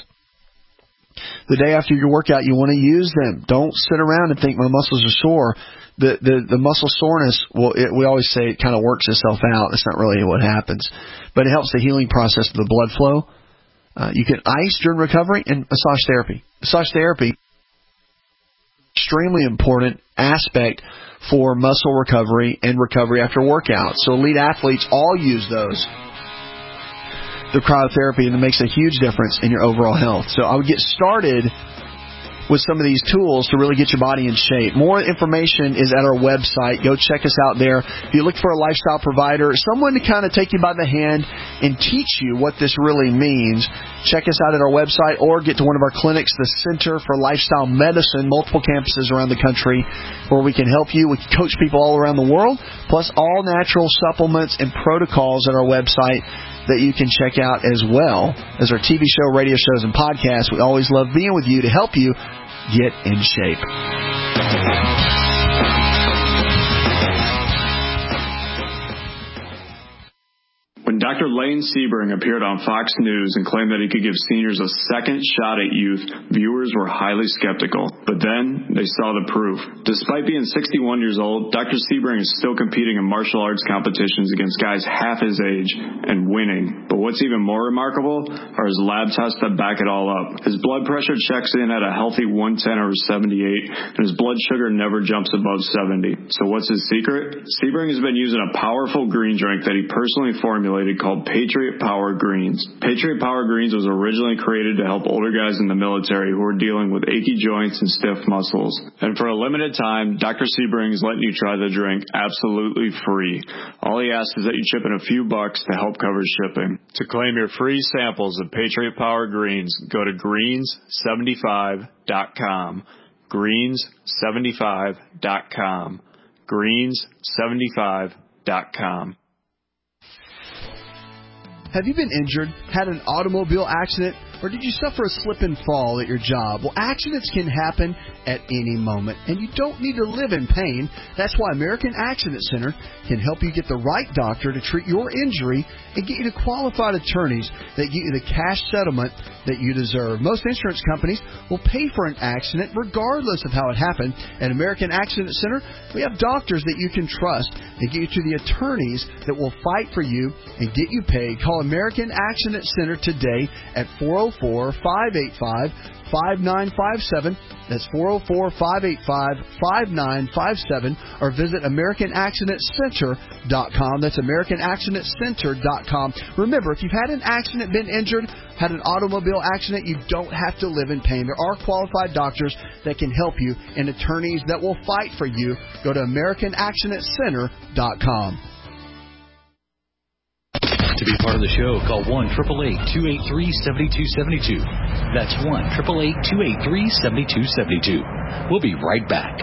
the day after your workout, you want to use them. Don't sit around and think my muscles are sore. The the, the muscle soreness, well, it, we always say it kind of works itself out. That's not really what happens. But it helps the healing process of the blood flow. Uh, you can ice during recovery and massage therapy. Massage therapy, extremely important aspect for muscle recovery and recovery after workout. So elite athletes all use those. The cryotherapy, and it makes a huge difference in your overall health. So I would get started with some of these tools to really get your body in shape. More information is at our website. Go check us out there. If you look for a lifestyle provider, someone to kind of take you by the hand and teach you what this really means, check us out at our website or get to one of our clinics, the Center for Lifestyle Medicine, multiple campuses around the country where we can help you. We can coach people all around the world, plus all natural supplements and protocols at our website that you can check out as well as our T V show, radio shows, and podcasts. We always love being with you to help you get in shape. When When Doctor Lane Sebring appeared on Fox News and claimed that he could give seniors a second shot at youth, viewers were highly skeptical. But then they saw the proof. Despite being sixty-one years old, Doctor Sebring is still competing in martial arts competitions against guys half his age and winning. But what's even more remarkable are his lab tests that back it all up. His blood pressure checks in at a healthy one ten over seventy-eight, and his blood sugar never jumps above seventy. So what's his secret? Sebring has been using a powerful green drink that he personally formulated called Patriot Power Greens. Patriot Power Greens was originally created to help older guys in the military who are dealing with achy joints and stiff muscles. And for a limited time, Doctor Sebring is letting you try the drink absolutely free. All he asks is that you chip in a few bucks to help cover shipping. To claim your free samples of Patriot Power Greens, go to greens seventy-five dot com. greens seventy-five dot com. greens seventy-five dot com. Have you been injured, had an automobile accident, or did you suffer a slip and fall at your job? Well, accidents can happen at any moment, and you don't need to live in pain. That's why American Accident Center can help you get the right doctor to treat your injury and get you to qualified attorneys that get you the cash settlement that you deserve. Most insurance companies will pay for an accident regardless of how it happened. At American Accident Center, we have doctors that you can trust and get you to the attorneys that will fight for you and get you paid. Call American Accident Center today at four oh four, five eight five, five nine five seven. That's four oh four, five eight five, five nine five seven. Or visit American Accident Center dot com. That's American Accident Center dot com. Remember, if you've had an accident, been injured, had an automobile accident, you don't have to live in pain. There are qualified doctors that can help you and attorneys that will fight for you. Go to American Accident Center dot com. To be part of the show, call one eight eight eight, two eight three, seven two seven two. That's one eight eight eight, two eight three, seven two seven two. We'll be right back.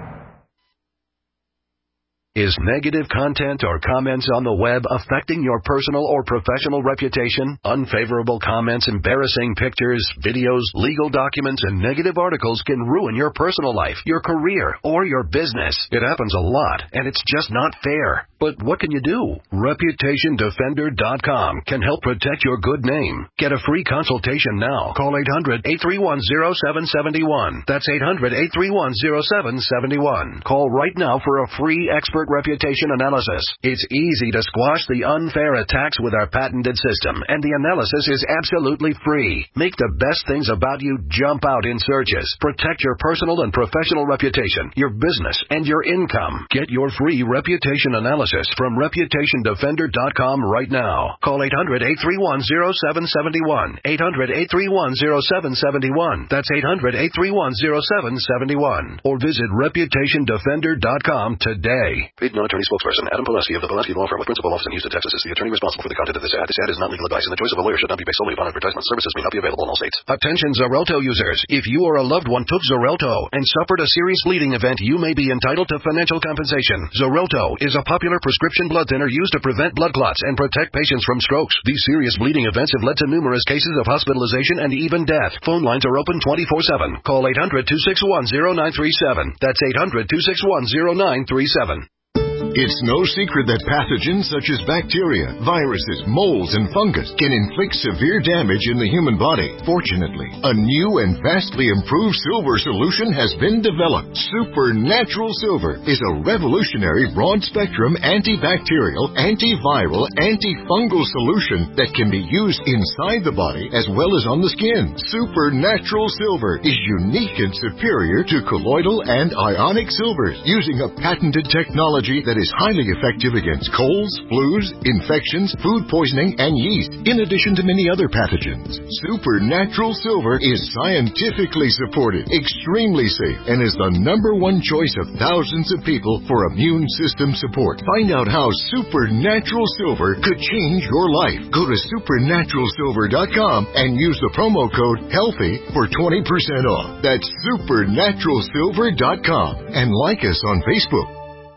Is negative content or comments on the web affecting your personal or professional reputation? Unfavorable comments, embarrassing pictures, videos, legal documents, and negative articles can ruin your personal life, your career, or your business. It happens a lot, and it's just not fair. But what can you do? Reputation Defender dot com can help protect your good name. Get a free consultation now. Call eight hundred, eight three one, oh seven seven one. That's eight hundred, eight three one, oh seven seven one. Call right now for a free expert reputation analysis. It's easy to squash the unfair attacks with our patented system, and the analysis is absolutely free. Make the best things about you jump out in searches. Protect your personal and professional reputation, your business, and your income. Get your free reputation analysis from Reputation Defender dot com right now. Call eight hundred, eight three one, oh seven seven one. eight hundred, eight three one, oh seven seven one. That's eight hundred, eight three one, oh seven seven one. Or visit Reputation Defender dot com today. Paid non-attorney spokesperson Adam Pileski of the Pileski Law Firm with principal office in Houston, Texas is the attorney responsible for the content of this ad. This ad is not legal advice, and the choice of a lawyer should not be based solely upon advertisement. Services may not be available in all states. Attention Xarelto users. If you or a loved one took Xarelto and suffered a serious bleeding event, you may be entitled to financial compensation. Xarelto is a popular prescription blood thinner used to prevent blood clots and protect patients from strokes. These serious bleeding events have led to numerous cases of hospitalization and even death. Phone lines are open twenty-four seven. Call eight hundred, two six one, oh nine three seven. That's eight hundred, two six one, oh nine three seven. It's no secret that pathogens such as bacteria, viruses, molds, and fungus can inflict severe damage in the human body. Fortunately, a new and vastly improved silver solution has been developed. Supernatural Silver is a revolutionary broad-spectrum antibacterial, antiviral, antifungal solution that can be used inside the body as well as on the skin. Supernatural Silver is unique and superior to colloidal and ionic silvers, using a patented technology that is is highly effective against colds, flus, infections, food poisoning, and yeast, in addition to many other pathogens. Supernatural Silver is scientifically supported, extremely safe, and is the number one choice of thousands of people for immune system support. Find out how Supernatural Silver could change your life. Go to Supernatural Silver dot com and use the promo code HEALTHY for twenty percent off. That's Supernatural Silver dot com, and like us on Facebook.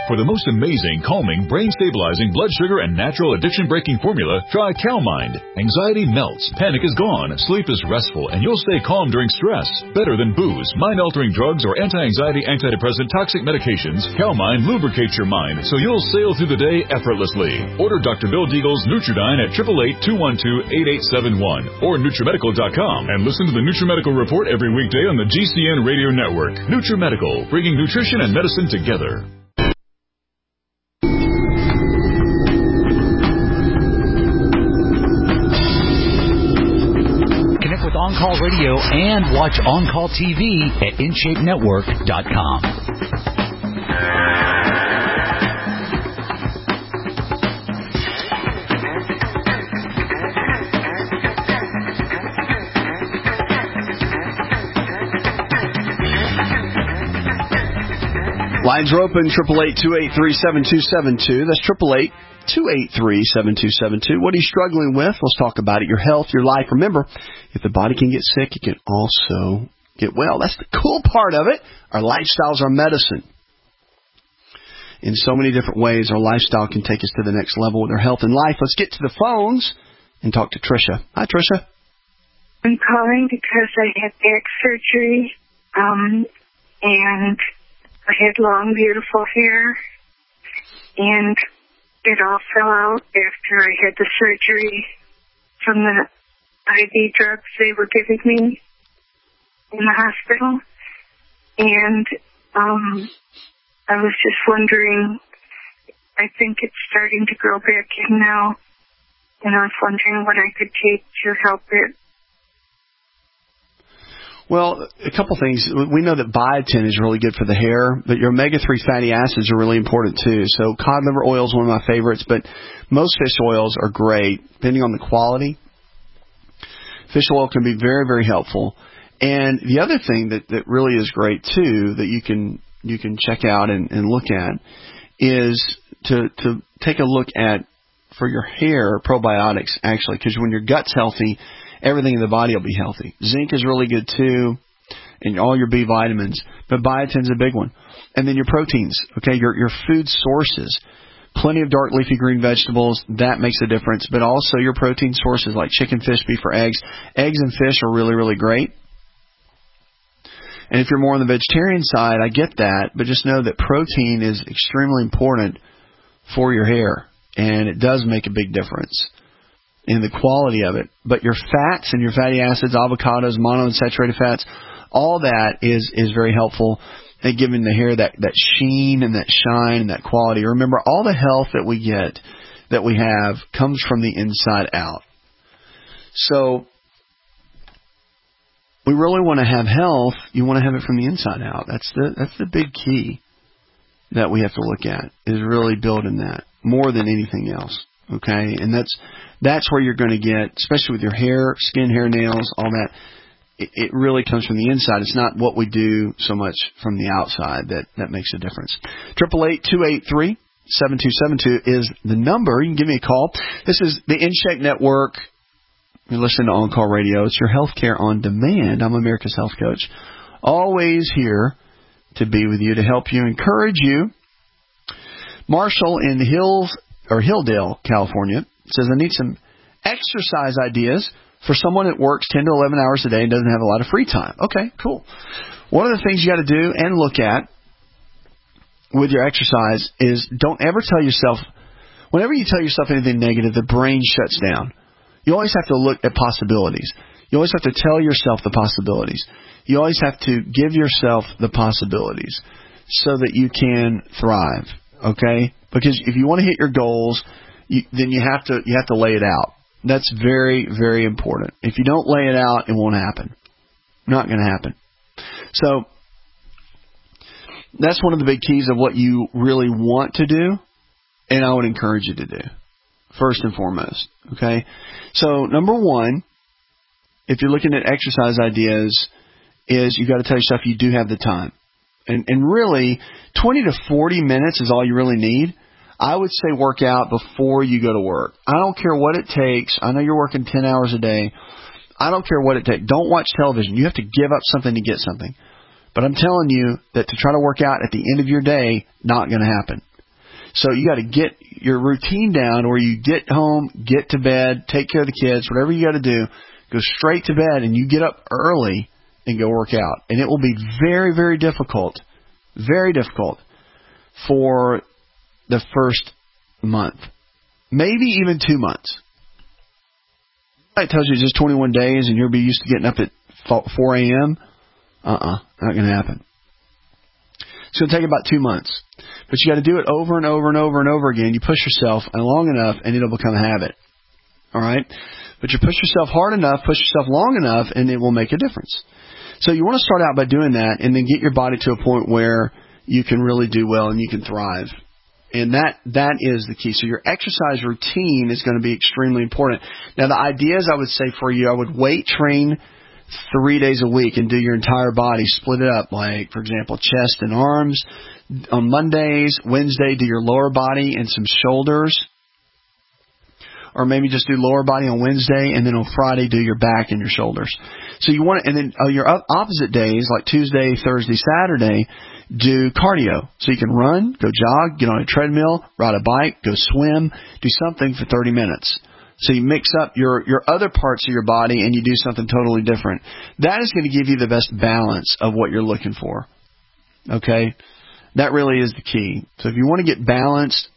For the most amazing, calming, brain-stabilizing, blood sugar, and natural addiction-breaking formula, try CalMind. Anxiety melts, panic is gone, sleep is restful, and you'll stay calm during stress. Better than booze, mind-altering drugs, or anti-anxiety, antidepressant, toxic medications, CalMind lubricates your mind so you'll sail through the day effortlessly. Order Doctor Bill Deagle's Nutridyne at eight eight eight, two one two, eight eight seven one or NutriMedical dot com and listen to the NutriMedical Report every weekday on the G C N Radio Network. NutriMedical, bringing nutrition and medicine together. On-Call Radio and watch On-Call T V at in shape network dot com. Lines are open, eight eight eight, two eight three, seven two seven two. That's eight eight eight, two eight three, seven two seven two. What are you struggling with? Let's talk about it. Your health, your life. Remember, if the body can get sick, it can also get well. That's the cool part of it. Our lifestyles are medicine. In so many different ways, our lifestyle can take us to the next level with our health and life. Let's get to the phones and talk to Tricia. Hi, Tricia. I'm calling because I had back surgery, um, and I had long, beautiful hair, and it all fell out after I had the surgery from the I V drugs they were giving me in the hospital. And um, I was just wondering, I think it's starting to grow back in now, and I was wondering what I could take to help it. Well, a couple things. We know that biotin is really good for the hair, but your omega three fatty acids are really important too. So cod liver oil is one of my favorites, but most fish oils are great, depending on the quality. Fish oil can be very, very helpful. And the other thing that, that really is great too, that you can you can check out and, and look at, is to to take a look at, for your hair, probiotics actually, because when your gut's healthy, everything in the body will be healthy. Zinc is really good too, and all your B vitamins. But biotin's a big one. And then your proteins, okay, your your food sources. Plenty of dark leafy green vegetables, that makes a difference. But also your protein sources like chicken, fish, beef, or eggs. Eggs and fish are really, really great. And if you're more on the vegetarian side, I get that. But just know that protein is extremely important for your hair. And it does make a big difference in the quality of it. But your fats and your fatty acids, avocados, monounsaturated fats, all that is, is very helpful in giving the hair that, that sheen and that shine and that quality. Remember, all the health that we get, that we have, comes from the inside out. So we really want to have health. You want to have it from the inside out. That's the that's the big key that we have to look at, is really building that more than anything else. Okay, and that's that's where you're going to get, especially with your hair, skin, hair, nails, all that. It, it really comes from the inside. It's not what we do so much from the outside that, that makes a difference. Triple eight two eight three seven two seven two is the number. You can give me a call. This is the InShape Network. You're listening to On Call Radio. It's your healthcare on demand. I'm America's Health Coach. Always here to be with you, to help you, encourage you. Marshall in Hills or Hilldale, California, says, I need some exercise ideas for someone that works ten to eleven hours a day and doesn't have a lot of free time. Okay, cool. One of the things you got to do and look at with your exercise is don't ever tell yourself, whenever you tell yourself anything negative, the brain shuts down. You always have to look at possibilities. You always have to tell yourself the possibilities. You always have to give yourself the possibilities so that you can thrive. Okay? Because if you want to hit your goals, you, then you have to you have to lay it out. That's very, very important. If you don't lay it out, it won't happen. Not going to happen. So that's one of the big keys of what you really want to do, and I would encourage you to do, first and foremost. Okay? So number one, if you're looking at exercise ideas, is you got to tell yourself you do have the time. And, and really, twenty to forty minutes is all you really need. I would say work out before you go to work. I don't care what it takes. I know you're working ten hours a day. I don't care what it takes. Don't watch television. You have to give up something to get something. But I'm telling you that to try to work out at the end of your day, not going to happen. So you got to get your routine down, or you get home, get to bed, take care of the kids, whatever you got to do, go straight to bed, and you get up early and go work out. And it will be very, very difficult, very difficult for the first month, maybe even two months. It tells you just twenty-one days and you'll be used to getting up at four a.m. Uh-uh, not going to happen. It's going to take about two months. But you got to do it over and over and over and over again. You push yourself long enough and it'll become a habit. All right? But you push yourself hard enough, push yourself long enough, and it will make a difference. So you want to start out by doing that and then get your body to a point where you can really do well and you can thrive. And that that is the key. So your exercise routine is going to be extremely important. Now, the ideas I would say for you, I would weight train three days a week and do your entire body. Split it up, like, for example, chest and arms. On Mondays, Wednesday, do your lower body and some shoulders. Or maybe just do lower body on Wednesday, and then on Friday, do your back and your shoulders. So you want to, and then uh, your opposite days, like Tuesday, Thursday, Saturday, do cardio. So you can run, go jog, get on a treadmill, ride a bike, go swim, do something for thirty minutes. So you mix up your, your other parts of your body and you do something totally different. That is going to give you the best balance of what you're looking for. Okay? That really is the key. So if you want to get balanced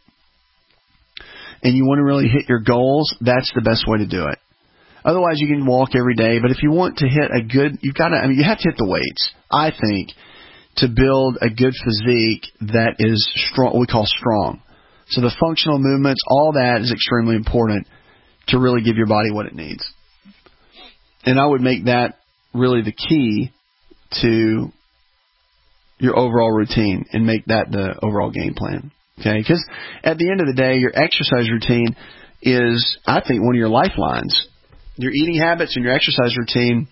and you want to really hit your goals, that's the best way to do it. Otherwise, you can walk every day. But if you want to hit a good, you've got to, I mean, you have to hit the weights, I think, to build a good physique that is strong, what we call strong. So the functional movements, all that is extremely important to really give your body what it needs. And I would make that really the key to your overall routine and make that the overall game plan. Okay? Because at the end of the day, your exercise routine is, I think, one of your lifelines. Your eating habits and your exercise routine,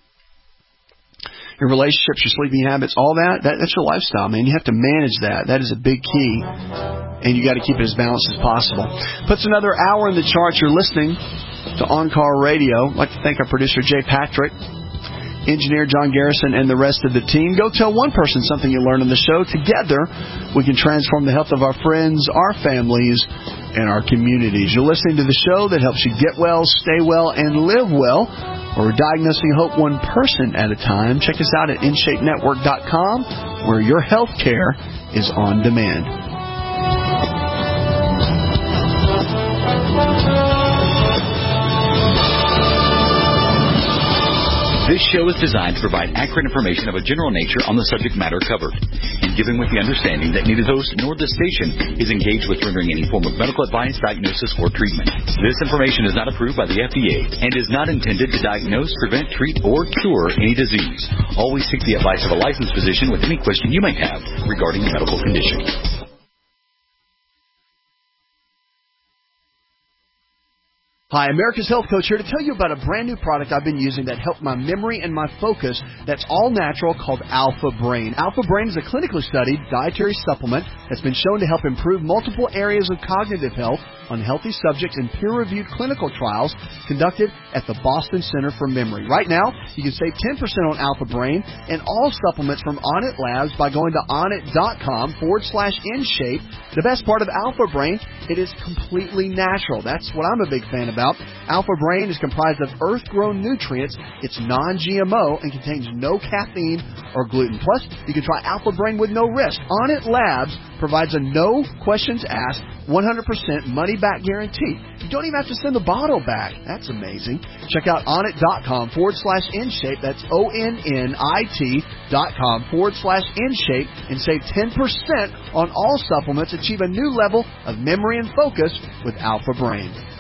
your relationships, your sleeping habits, all that, that that's your lifestyle, man. You have to manage that. That is a big key. And you got to keep it as balanced as possible. Puts another hour in the charts. You're listening to On-Call Radio. I'd like to thank our producer, Jay Patrick, engineer John Garrison, and the rest of the team. Go tell one person something you learned on the show. Together, we can transform the health of our friends, our families, and our communities. You're listening to the show that helps you get well, stay well, and live well. We're diagnosing hope one person at a time. Check us out at in shape network dot com, where your health care is on demand. This show is designed to provide accurate information of a general nature on the subject matter covered, and given with the understanding that neither the host nor the station is engaged with rendering any form of medical advice, diagnosis, or treatment. This information is not approved by the F D A and is not intended to diagnose, prevent, treat, or cure any disease. Always seek the advice of a licensed physician with any question you may have regarding a medical condition. Hi, America's Health Coach here to tell you about a brand new product I've been using that helped my memory and my focus that's all natural called Alpha Brain. Alpha Brain is a clinically studied dietary supplement that's been shown to help improve multiple areas of cognitive health on healthy subjects in peer-reviewed clinical trials conducted at the Boston Center for Memory. Right now, you can save ten percent on Alpha Brain and all supplements from Onnit Labs by going to onnit.com forward slash InShape. The best part of Alpha Brain, it is completely natural. That's what I'm a big fan about. Alpha Brain is comprised of earth-grown nutrients. It's non-G M O and contains no caffeine or gluten. Plus, you can try Alpha Brain with no risk. Onnit Labs provides a no questions asked, one hundred percent money-back guarantee. You don't even have to send the bottle back. That's amazing. Check out onnit.com forward slash InShape. That's O-N-N-I-T dot com forward slash InShape and save ten percent on all supplements. Achieve a new level of memory and focus with Alpha Brain.